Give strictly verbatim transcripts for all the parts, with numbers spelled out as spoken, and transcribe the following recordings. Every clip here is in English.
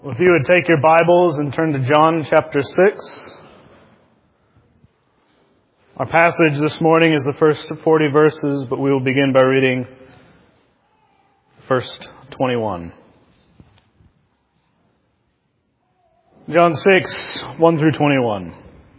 Well, if you would take your Bibles and turn to John chapter six. Our passage this morning is the first forty verses, but we will begin by reading first twenty-one. John six, one through twenty-one.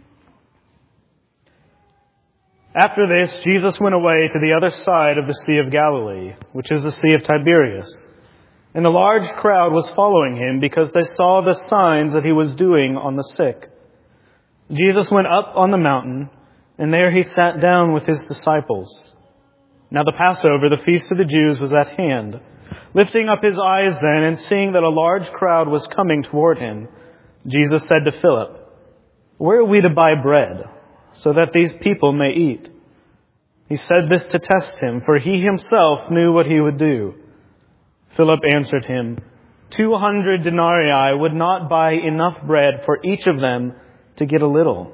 After this, Jesus went away to the other side of the Sea of Galilee, which is the Sea of Tiberias. And a large crowd was following him because they saw the signs that he was doing on the sick. Jesus went up on the mountain, and there he sat down with his disciples. Now the Passover, the feast of the Jews, was at hand. Lifting up his eyes then, and seeing that a large crowd was coming toward him, Jesus said to Philip, "Where are we to buy bread, so that these people may eat?" He said this to test him, for he himself knew what he would do. Philip answered him, Two hundred denarii would not buy enough bread for each of them to get a little."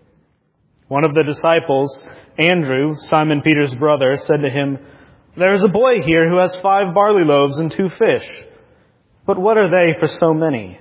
One of the disciples, Andrew, Simon Peter's brother, said to him, "There is a boy here who has five barley loaves and two fish. But what are they for so many?"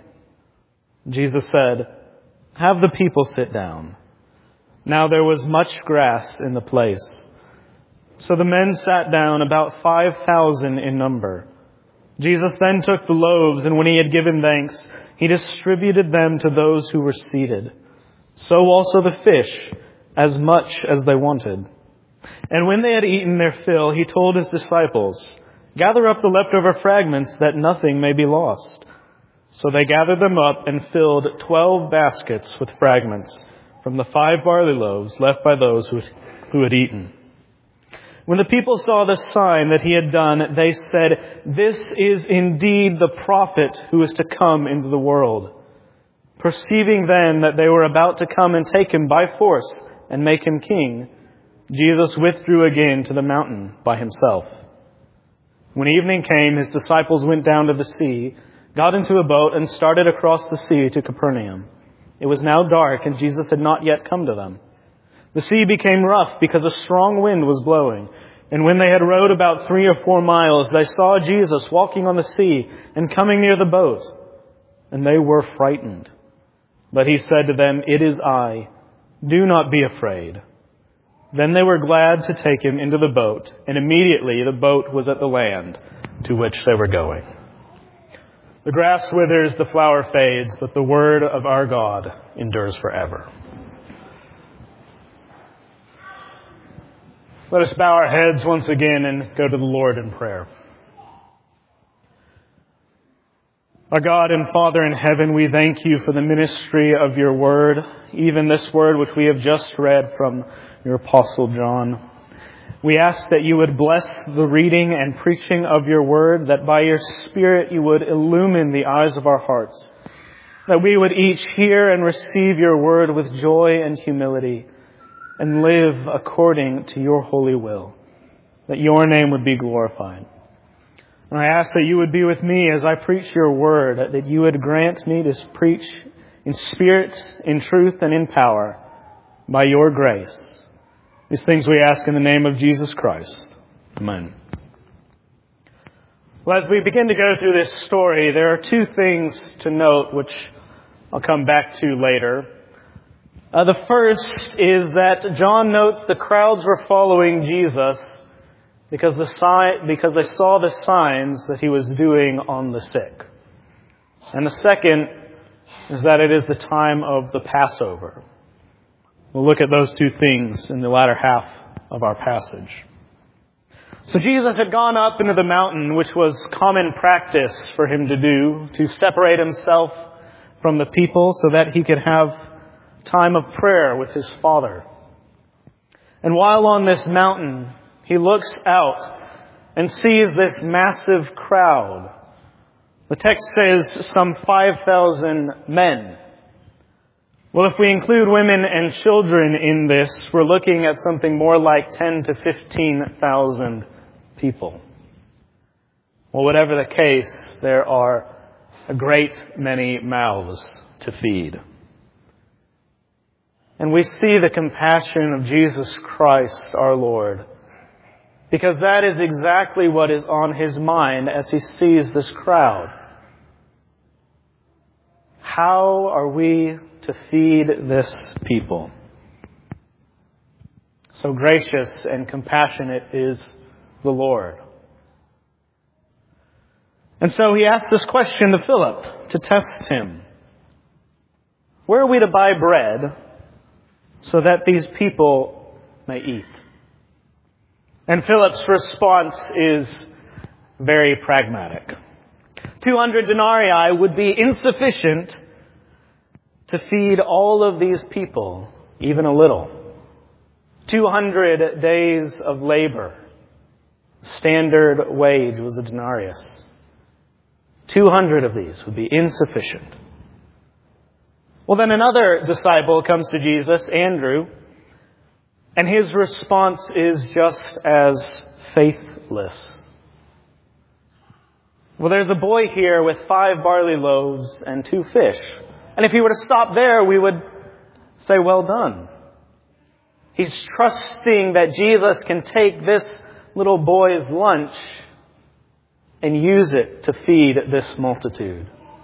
Jesus said, "Have the people sit down." Now there was much grass in the place. So the men sat down, about five thousand in number. Jesus then took the loaves, and when he had given thanks, he distributed them to those who were seated. So also the fish, as much as they wanted. And when they had eaten their fill, he told his disciples, "Gather up the leftover fragments, that nothing may be lost." So they gathered them up and filled twelve baskets with fragments from the five barley loaves left by those who who had eaten. When the people saw the sign that he had done, they said, "This is indeed the prophet who is to come into the world." Perceiving then that they were about to come and take him by force and make him king, Jesus withdrew again to the mountain by himself. When evening came, his disciples went down to the sea, got into a boat, and started across the sea to Capernaum. It was now dark, and Jesus had not yet come to them. The sea became rough because a strong wind was blowing. And when they had rowed about three or four miles, they saw Jesus walking on the sea and coming near the boat. And they were frightened. But he said to them, "It is I. Do not be afraid." Then they were glad to take him into the boat, and immediately the boat was at the land to which they were going. The grass withers, the flower fades, but the word of our God endures forever. Let us bow our heads once again and go to the Lord in prayer. Our God and Father in heaven, we thank you for the ministry of your word, even this word which we have just read from your Apostle John. We ask that you would bless the reading and preaching of your word, that by your Spirit you would illumine the eyes of our hearts, that we would each hear and receive your word with joy and humility, and live according to your holy will, that your name would be glorified. And I ask that you would be with me as I preach your word, that you would grant me to preach in spirit, in truth, and in power, by your grace. These things we ask in the name of Jesus Christ. Amen. Well, as we begin to go through this story, there are two things to note, which I'll come back to later. Uh, the first is that John notes the crowds were following Jesus because the si- because they saw the signs that he was doing on the sick. And the second is that it is the time of the Passover. We'll look at those two things in the latter half of our passage. So Jesus had gone up into the mountain, which was common practice for him to do, to separate himself from the people so that he could have time of prayer with his Father. And while on this mountain, he looks out and sees this massive crowd. The text says some five thousand men. Well, if we include women and children in this, we're looking at something more like ten to fifteen thousand people. Well, whatever the case, there are a great many mouths to feed. And we see the compassion of Jesus Christ, our Lord, because that is exactly what is on his mind as he sees this crowd. How are we to feed this people? So gracious and compassionate is the Lord. And so he asked this question to Philip to test him. Where are we to buy bread so that these people may eat? And Philip's response is very pragmatic. two hundred denarii would be insufficient to feed all of these people, even a little. two hundred days of labor. Standard wage was a denarius. two hundred of these would be insufficient. Well, then another disciple comes to Jesus, Andrew, and his response is just as faithless. Well, there's a boy here with five barley loaves and two fish. And if he were to stop there, we would say, well done. He's trusting that Jesus can take this little boy's lunch and use it to feed this multitude.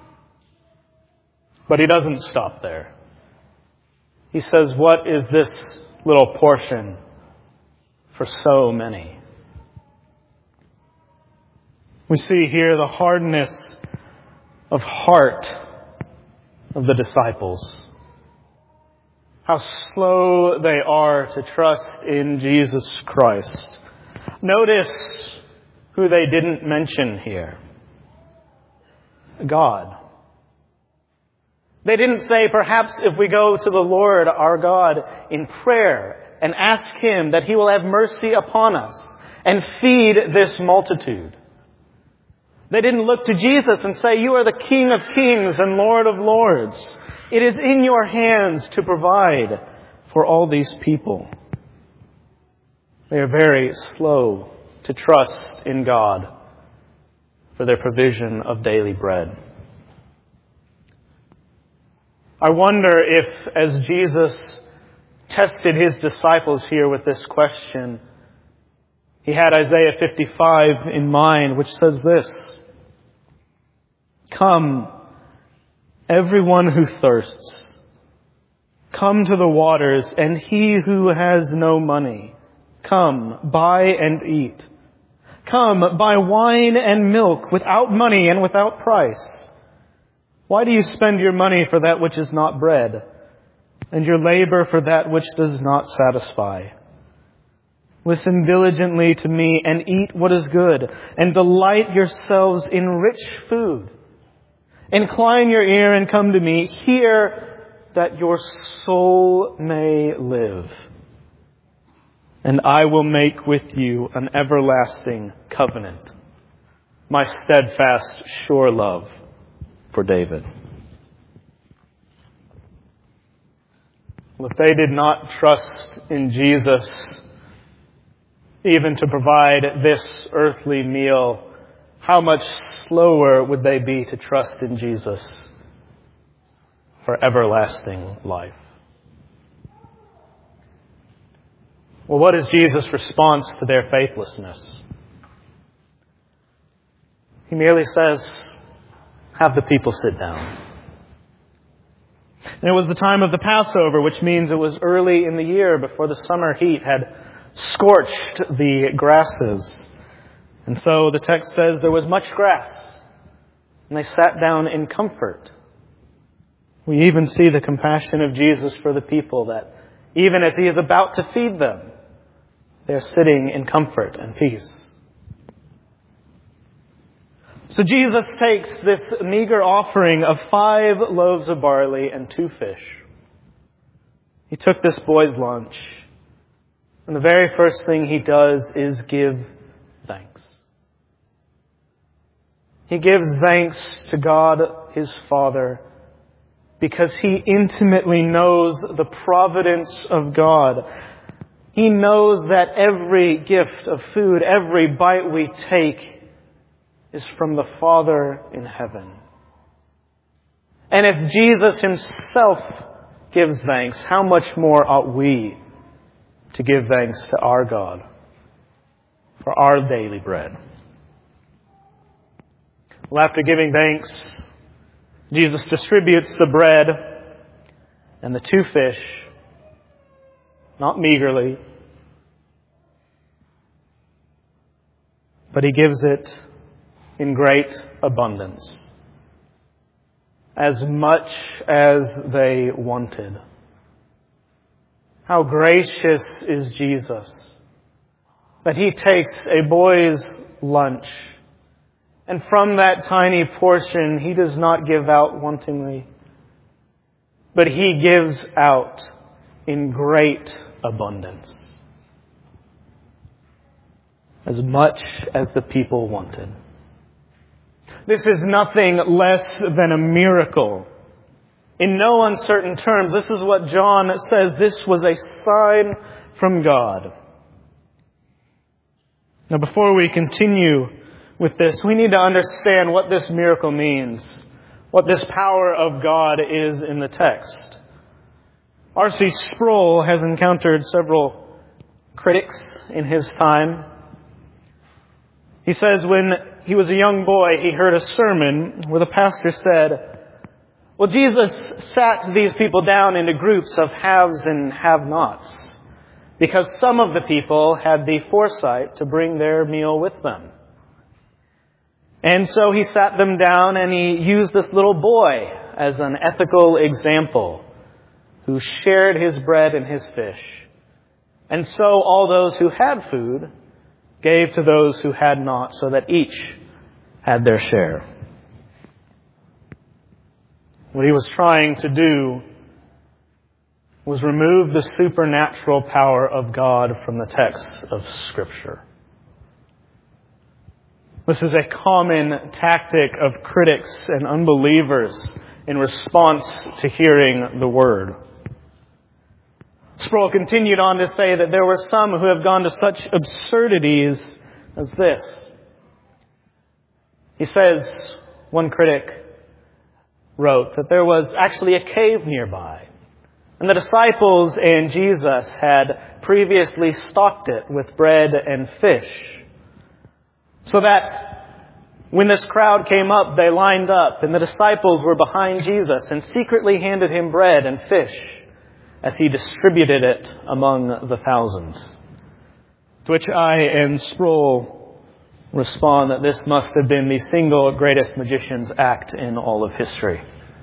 But he doesn't stop there. He says, what is this little portion for so many? We see here the hardness of heart of the disciples. How slow they are to trust in Jesus Christ. Notice who they didn't mention here. God. They didn't say, perhaps if we go to the Lord our God in prayer and ask Him that He will have mercy upon us and feed this multitude. They didn't look to Jesus and say, you are the King of kings and Lord of lords. It is in your hands to provide for all these people. They are very slow to trust in God for their provision of daily bread. I wonder if, as Jesus tested His disciples here with this question, He had Isaiah fifty-five in mind, which says this, come, everyone who thirsts, come to the waters, and he who has no money, come, buy and eat. Come, buy wine and milk without money and without price. Why do you spend your money for that which is not bread, and your labor for that which does not satisfy? Listen diligently to me and eat what is good, and delight yourselves in rich food. Incline your ear and come to me. Hear that your soul may live. And I will make with you an everlasting covenant, my steadfast, sure love for David. Well, if they did not trust in Jesus, even to provide this earthly meal, how much slower would they be to trust in Jesus for everlasting life? Well, what is Jesus' response to their faithlessness? He merely says, have the people sit down. And it was the time of the Passover, which means it was early in the year before the summer heat had scorched the grasses. And so the text says there was much grass, and they sat down in comfort. We even see the compassion of Jesus for the people, that even as He is about to feed them, they are sitting in comfort and peace. So Jesus takes this meager offering of five loaves of barley and two fish. He took this boy's lunch, and the very first thing He does is give thanks. He gives thanks to God, His Father, because He intimately knows the providence of God. He knows that every gift of food, every bite we take, is from the Father in heaven. And if Jesus Himself gives thanks, how much more ought we to give thanks to our God for our daily bread? Well, after giving thanks, Jesus distributes the bread and the two fish, not meagerly, but he gives it in great abundance, as much as they wanted. How gracious is Jesus that he takes a boy's lunch, and from that tiny portion he does not give out wantingly, but he gives out in great abundance, as much as the people wanted. This is nothing less than a miracle. In no uncertain terms, this is what John says. This was a sign from God. Now, before we continue with this, we need to understand what this miracle means, what this power of God is in the text. R C Sproul has encountered several critics in his time. He says when he was a young boy, he heard a sermon where the pastor said, well, Jesus sat these people down into groups of haves and have-nots because some of the people had the foresight to bring their meal with them. And so he sat them down and he used this little boy as an ethical example who shared his bread and his fish. And so all those who had food gave to those who had not, so that each had their share. What he was trying to do was remove the supernatural power of God from the text of Scripture. This is a common tactic of critics and unbelievers in response to hearing the Word. Sproul continued on to say that there were some who have gone to such absurdities as this. He says, one critic wrote that there was actually a cave nearby, and the disciples and Jesus had previously stocked it with bread and fish, so that when this crowd came up, they lined up, and the disciples were behind Jesus and secretly handed him bread and fish as he distributed it among the thousands. To which I and Sproul respond that this must have been the single greatest magician's act in all of history.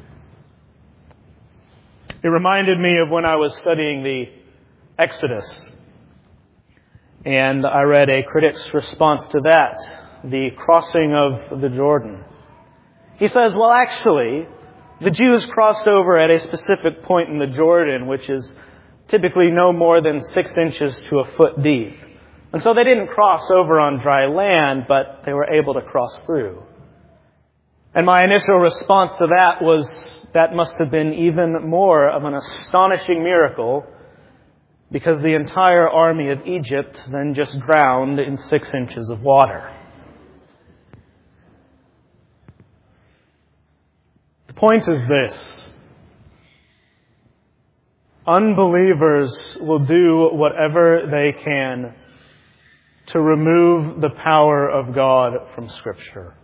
It reminded me of when I was studying the Exodus, and I read a critic's response to that, the crossing of the Jordan. He says, well, actually, the Jews crossed over at a specific point in the Jordan, which is typically no more than six inches to a foot deep. And so they didn't cross over on dry land, but they were able to cross through. And my initial response to that was, that must have been even more of an astonishing miracle, because the entire army of Egypt then just drowned in six inches of water. The point is this: unbelievers will do whatever they can to remove the power of God from Scripture,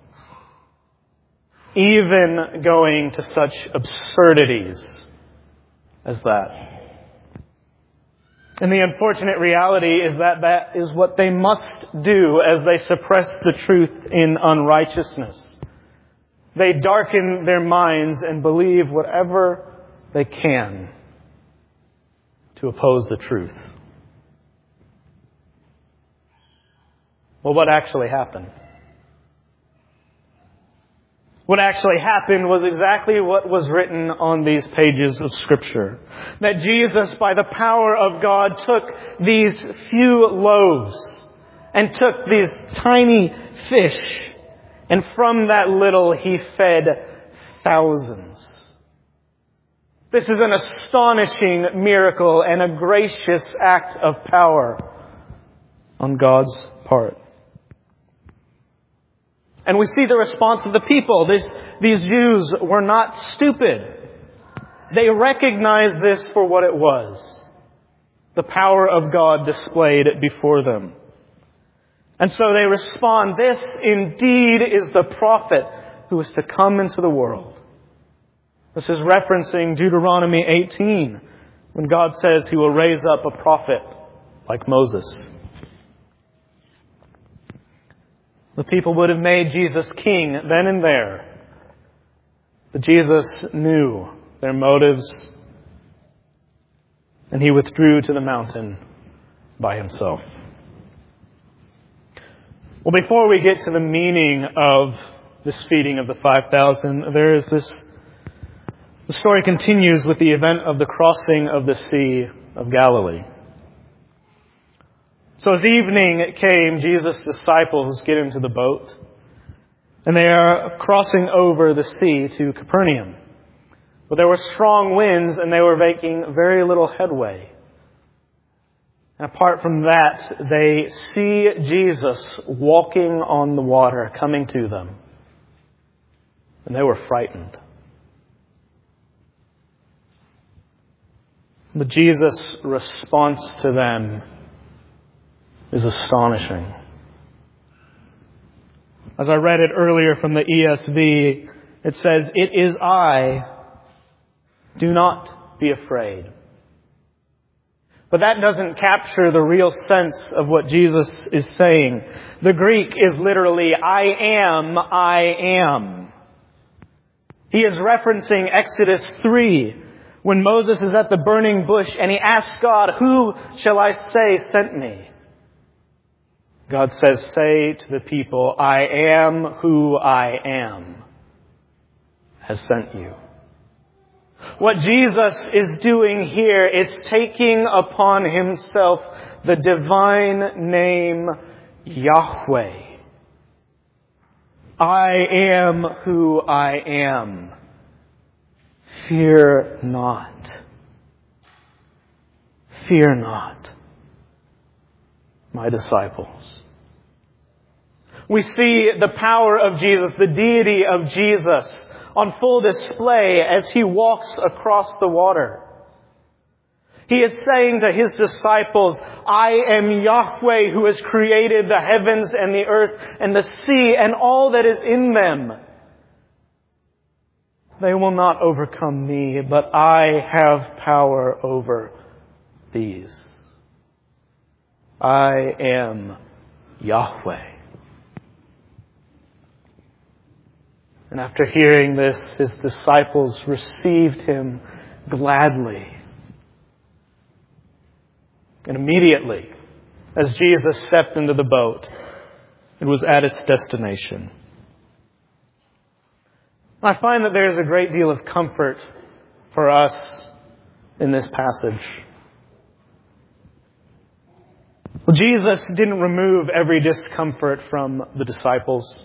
even going to such absurdities as that. And the unfortunate reality is that that is what they must do as they suppress the truth in unrighteousness. They darken their minds and believe whatever they can to oppose the truth. Well, what actually happened? What actually happened was exactly what was written on these pages of Scripture. That Jesus, by the power of God, took these few loaves and took these tiny fish, and from that little he fed thousands. This is an astonishing miracle and a gracious act of power on God's part. And we see the response of the people. This, these Jews were not stupid. They recognized this for what it was: the power of God displayed before them. And so they respond, this indeed is the prophet who is to come into the world. This is referencing Deuteronomy eighteen, when God says He will raise up a prophet like Moses. The people would have made Jesus king then and there. But Jesus knew their motives, and He withdrew to the mountain by Himself. Well, before we get to the meaning of this feeding of the five thousand, there is this, the story continues with the event of the crossing of the Sea of Galilee. So as evening came, Jesus' disciples get into the boat, and they are crossing over the sea to Capernaum. But there were strong winds, and they were making very little headway. And apart from that, they see Jesus walking on the water, coming to them. And they were frightened. But Jesus' response to them is astonishing. As I read it earlier from the E S V, it says, "It is I. Do not be afraid." But that doesn't capture the real sense of what Jesus is saying. The Greek is literally, I am, I am. He is referencing Exodus three, when Moses is at the burning bush and he asks God, "Who shall I say sent me?" God says, "Say to the people, I am who I am has sent you." What Jesus is doing here is taking upon Himself the divine name Yahweh. I am who I am. Fear not. Fear not, my disciples. We see the power of Jesus, the deity of Jesus, on full display as He walks across the water. He is saying to His disciples, I am Yahweh who has created the heavens and the earth and the sea and all that is in them. They will not overcome me, but I have power over these. I am Yahweh. And after hearing this, His disciples received Him gladly. And immediately, as Jesus stepped into the boat, it was at its destination. I find that there is a great deal of comfort for us in this passage. Well, Jesus didn't remove every discomfort from the disciples.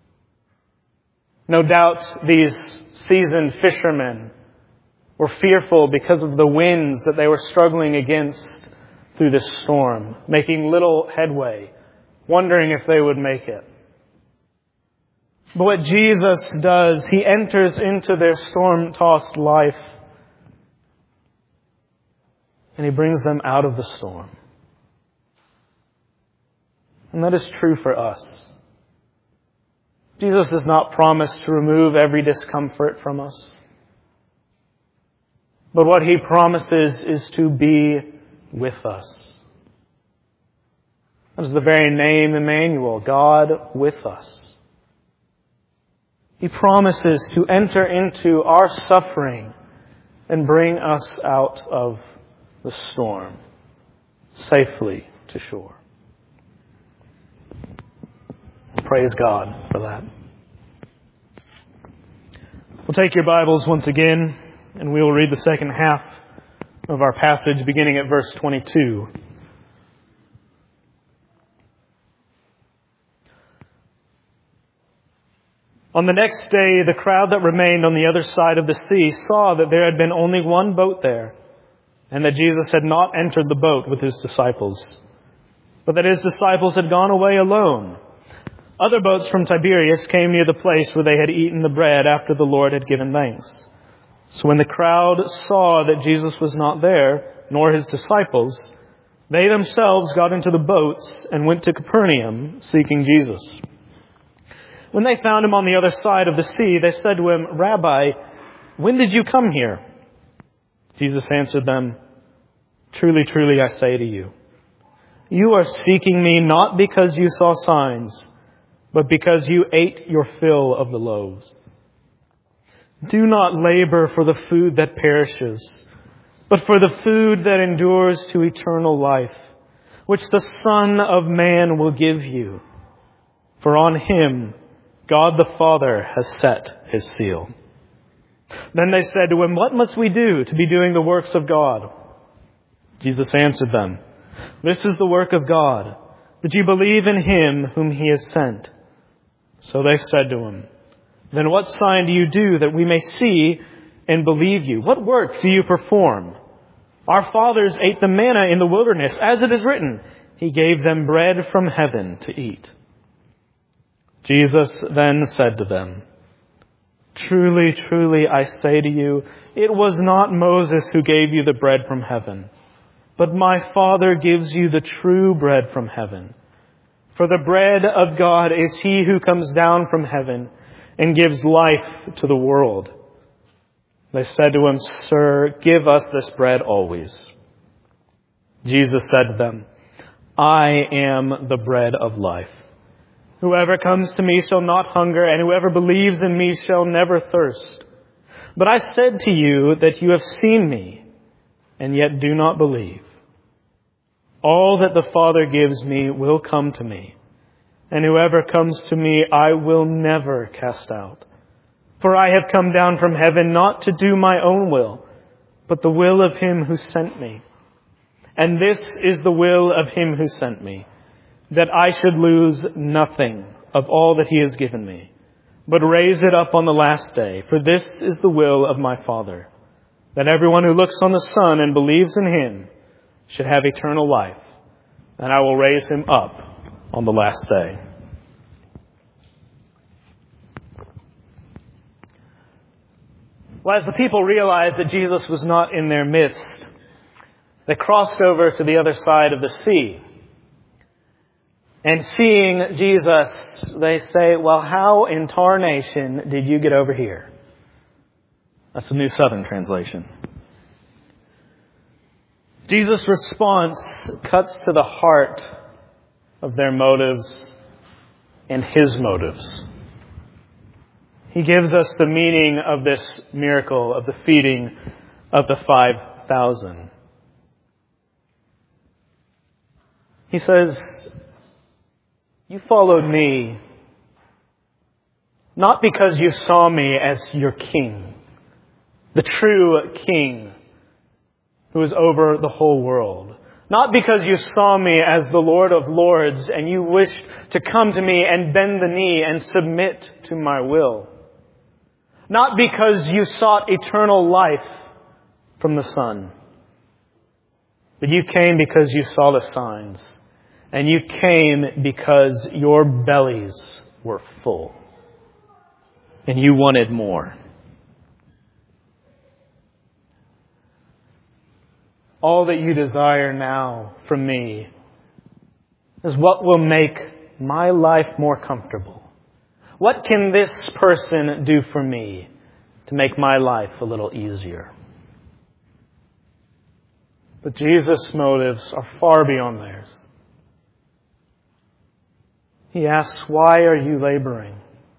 No doubt these seasoned fishermen were fearful because of the winds that they were struggling against through this storm, making little headway, wondering if they would make it. But what Jesus does, He enters into their storm-tossed life and He brings them out of the storm. And that is true for us. Jesus does not promise to remove every discomfort from us. But what He promises is to be with us. That is the very name Emmanuel, God with us. He promises to enter into our suffering and bring us out of the storm safely to shore. Praise God for that. We'll take your Bibles once again, and we will read the second half of our passage beginning at verse twenty-two. On the next day, the crowd that remained on the other side of the sea saw that there had been only one boat there, and that Jesus had not entered the boat with His disciples, but that His disciples had gone away alone. Other boats from Tiberias came near the place where they had eaten the bread after the Lord had given thanks. So when the crowd saw that Jesus was not there, nor His disciples, they themselves got into the boats and went to Capernaum, seeking Jesus. When they found Him on the other side of the sea, they said to Him, "Rabbi, when did you come here?" Jesus answered them, "Truly, truly, I say to you, you are seeking me not because you saw signs, but because you ate your fill of the loaves. Do not labor for the food that perishes, but for the food that endures to eternal life, which the Son of Man will give you. For on him God the Father has set his seal." Then they said to him, "What must we do to be doing the works of God?" Jesus answered them, "This is the work of God, that you believe in him whom he has sent." So they said to him, "Then what sign do you do that we may see and believe you? What work do you perform? Our fathers ate the manna in the wilderness, as it is written, he gave them bread from heaven to eat." Jesus then said to them, "Truly, truly, I say to you, it was not Moses who gave you the bread from heaven, but my Father gives you the true bread from heaven. For the bread of God is he who comes down from heaven and gives life to the world." They said to him, "Sir, give us this bread always." Jesus said to them, "I am the bread of life. Whoever comes to me shall not hunger, and whoever believes in me shall never thirst. But I said to you that you have seen me, and yet do not believe. All that the Father gives me will come to me, and whoever comes to me I will never cast out. For I have come down from heaven not to do my own will, but the will of him who sent me. And this is the will of him who sent me, that I should lose nothing of all that he has given me, but raise it up on the last day. For this is the will of my Father, that everyone who looks on the Son and believes in him should have eternal life, and I will raise him up on the last day." Well, as the people realized that Jesus was not in their midst, they crossed over to the other side of the sea. And seeing Jesus, they say, "Well, how in tarnation did you get over here?" That's the New Southern Translation. Jesus' response cuts to the heart of their motives and his motives. He gives us the meaning of this miracle of the feeding of the five thousand. He says, "You followed me not because you saw me as your king, the true king who is over the whole world. Not because you saw me as the Lord of Lords and you wished to come to me and bend the knee and submit to my will. Not because you sought eternal life from the Son. But you came because you saw the signs. And you came because your bellies were full. And you wanted more. All that you desire now from me is what will make my life more comfortable. What can this person do for me to make my life a little easier?" But Jesus' motives are far beyond theirs. He asks, "Why are you laboring?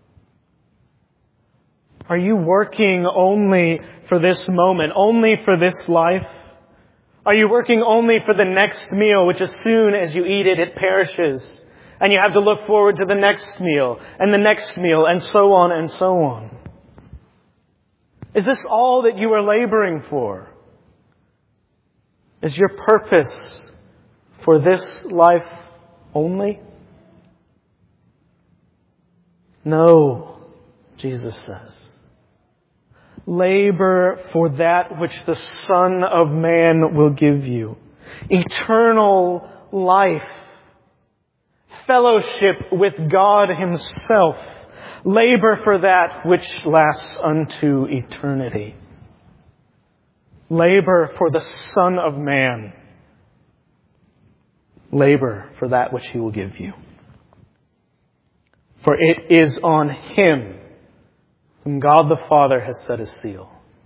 Are you working only for this moment, only for this life? Are you working only for the next meal, which as soon as you eat it, it perishes? And you have to look forward to the next meal, and the next meal, and so on and so on. Is this all that you are laboring for? Is your purpose for this life only? No, Jesus says. Labor for that which the Son of Man will give you. Eternal life. Fellowship with God Himself. Labor for that which lasts unto eternity. Labor for the Son of Man. Labor for that which He will give you. For it is on Him whom God the Father has set His seal.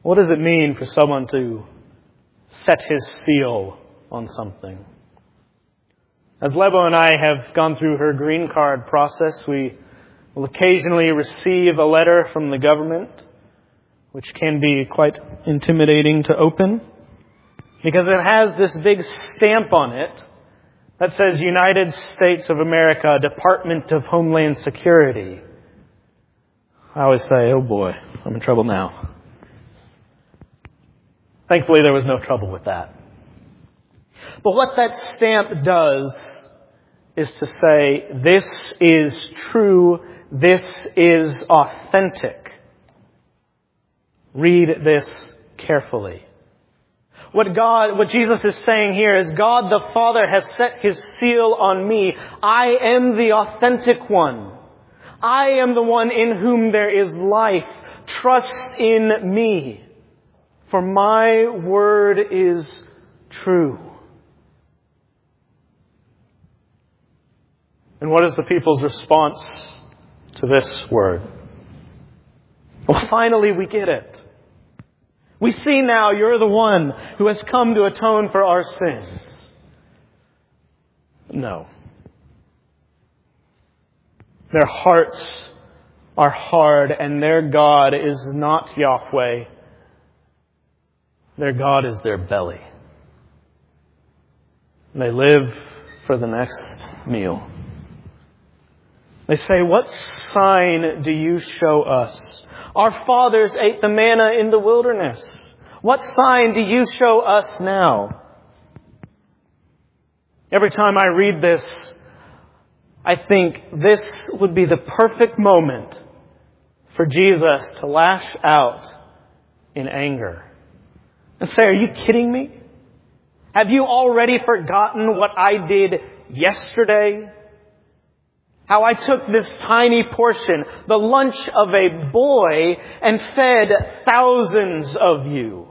What does it mean for someone to set his seal on something? As Lebo and I have gone through her green card process, we will occasionally receive a letter from the government, which can be quite intimidating to open, because it has this big stamp on it that says United States of America, Department of Homeland Security. I always say, oh boy, I'm in trouble now. Thankfully, there was no trouble with that. But what that stamp does is to say, this is true, this is authentic. Read this carefully. What God, what Jesus is saying here is, God the Father has set His seal on me. I am the authentic one. I am the one in whom there is life. Trust in me, for my word is true. And what is the people's response to this word? Well, finally we get it. We see now you're the one who has come to atone for our sins. No. Their hearts are hard, and their God is not Yahweh. Their God is their belly. They live for the next meal. They say, what sign do you show us? Our fathers ate the manna in the wilderness. What sign do you show us now? Every time I read this, I think this would be the perfect moment for Jesus to lash out in anger and say, are you kidding me? Have you already forgotten what I did yesterday? How I took this tiny portion, the lunch of a boy, and fed thousands of you.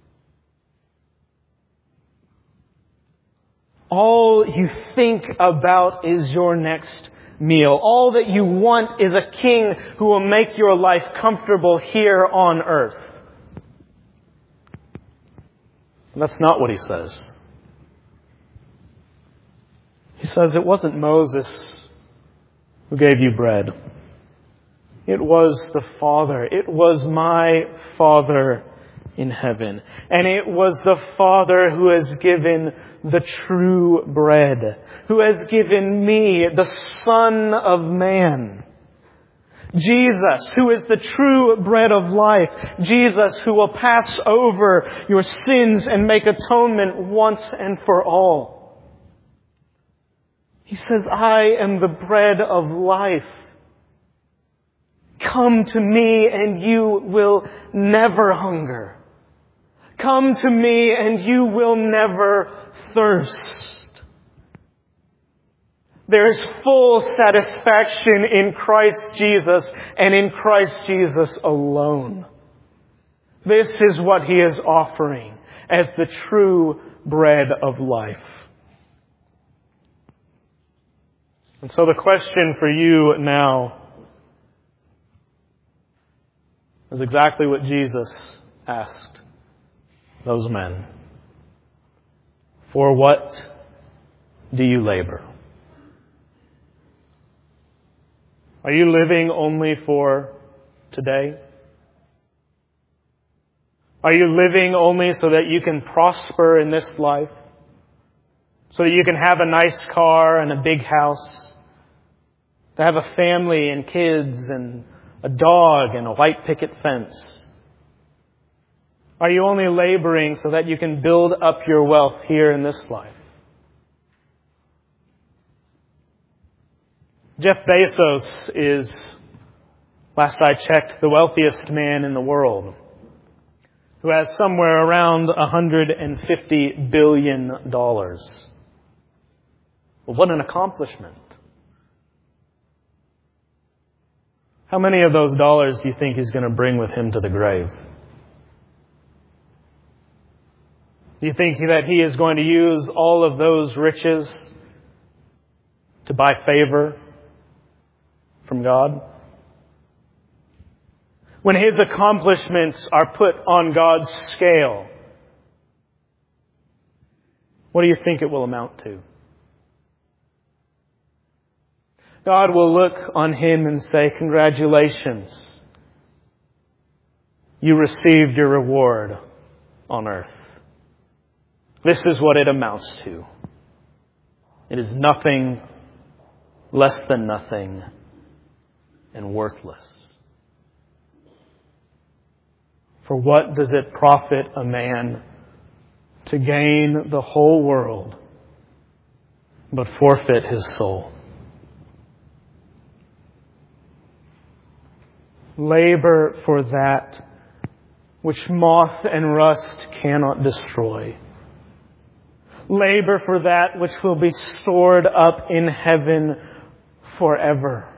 All you think about is your next meal. All that you want is a king who will make your life comfortable here on earth. And that's not what he says. He says it wasn't Moses who gave you bread. It was the Father. It was my Father in heaven. And it was the Father who has given the true bread, who has given me, the Son of Man. Jesus, who is the true bread of life. Jesus, who will pass over your sins and make atonement once and for all. He says, I am the bread of life. Come to me and you will never hunger. Come to me and you will never thirst. There is full satisfaction in Christ Jesus and in Christ Jesus alone. This is what He is offering as the true bread of life. And so the question for you now is exactly what Jesus asked those men. For what do you labor? Are you living only for today? Are you living only so that you can prosper in this life? So that you can have a nice car and a big house? To have a family and kids and a dog and a white picket fence? Are you only laboring so that you can build up your wealth here in this life? Jeff Bezos is, last I checked, the wealthiest man in the world, who has somewhere around one hundred fifty billion dollars. Well, what an accomplishment. How many of those dollars do you think he's going to bring with him to the grave? Do you think that he is going to use all of those riches to buy favor from God? when His accomplishments are put on God's scale, what do you think it will amount to? God will look on him and say, congratulations. You received your reward on earth. This is what it amounts to. It is nothing, less than nothing, and worthless. For what does it profit a man to gain the whole world, but forfeit his soul? Labor for that which moth and rust cannot destroy. Labor for that which will be stored up in heaven forever.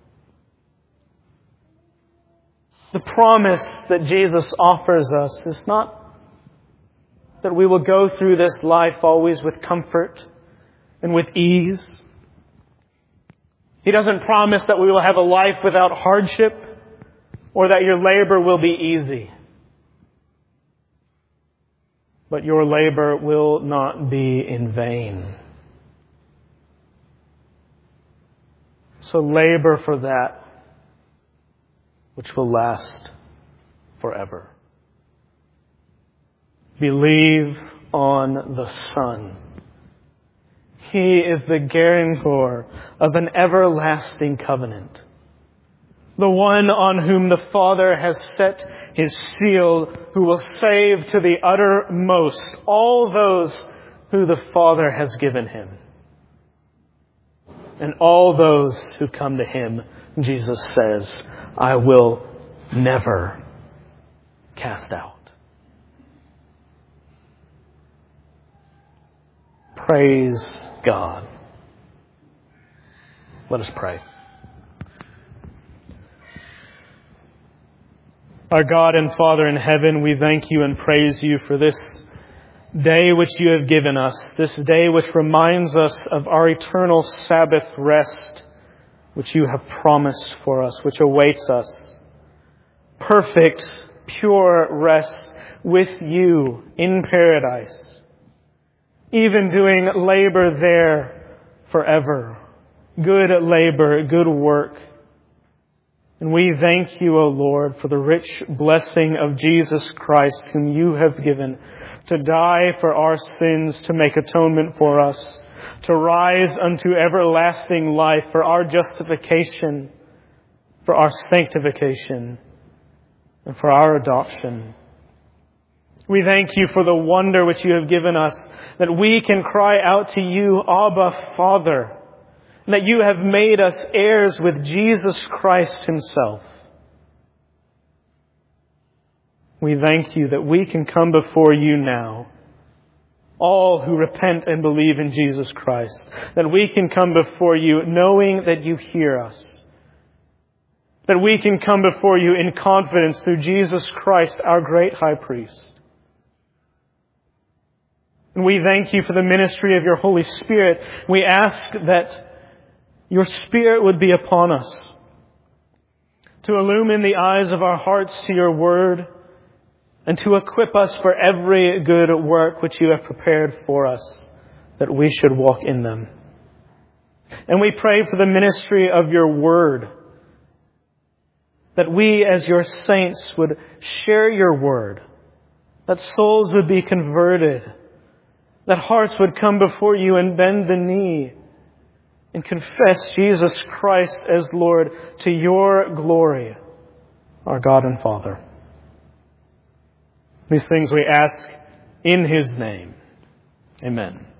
The promise that Jesus offers us is not that we will go through this life always with comfort and with ease. He doesn't promise that we will have a life without hardship or that your labor will be easy. But your labor will not be in vain. So labor for that which will last forever. Believe on the Son. He is the guarantor of an everlasting covenant. The one on whom the Father has set His seal, who will save to the uttermost all those who the Father has given Him. And all those who come to Him, Jesus says, I will never cast out. Praise God. Let us pray. Our God and Father in heaven, we thank You and praise You for this day which You have given us, this day which reminds us of our eternal Sabbath rest, which You have promised for us, which awaits us. Perfect, pure rest with You in paradise, even doing labor there forever. Good labor, good work. And we thank You, O Lord, for the rich blessing of Jesus Christ, whom You have given to die for our sins, to make atonement for us, to rise unto everlasting life for our justification, for our sanctification, and for our adoption. We thank You for the wonder which You have given us, that we can cry out to You, Abba, Father, and that You have made us heirs with Jesus Christ Himself. We thank You that we can come before You now, all who repent and believe in Jesus Christ, that we can come before You knowing that You hear us, that we can come before You in confidence through Jesus Christ, our great high priest. And we thank You for the ministry of Your Holy Spirit. We ask that Your Spirit would be upon us, to illumine the eyes of our hearts to Your Word, and to equip us for every good work which You have prepared for us, that we should walk in them. And we pray for the ministry of Your Word, that we as Your saints would share Your Word, that souls would be converted, that hearts would come before You and bend the knee and confess Jesus Christ as Lord, to Your glory, our God and Father. These things we ask in His name. Amen.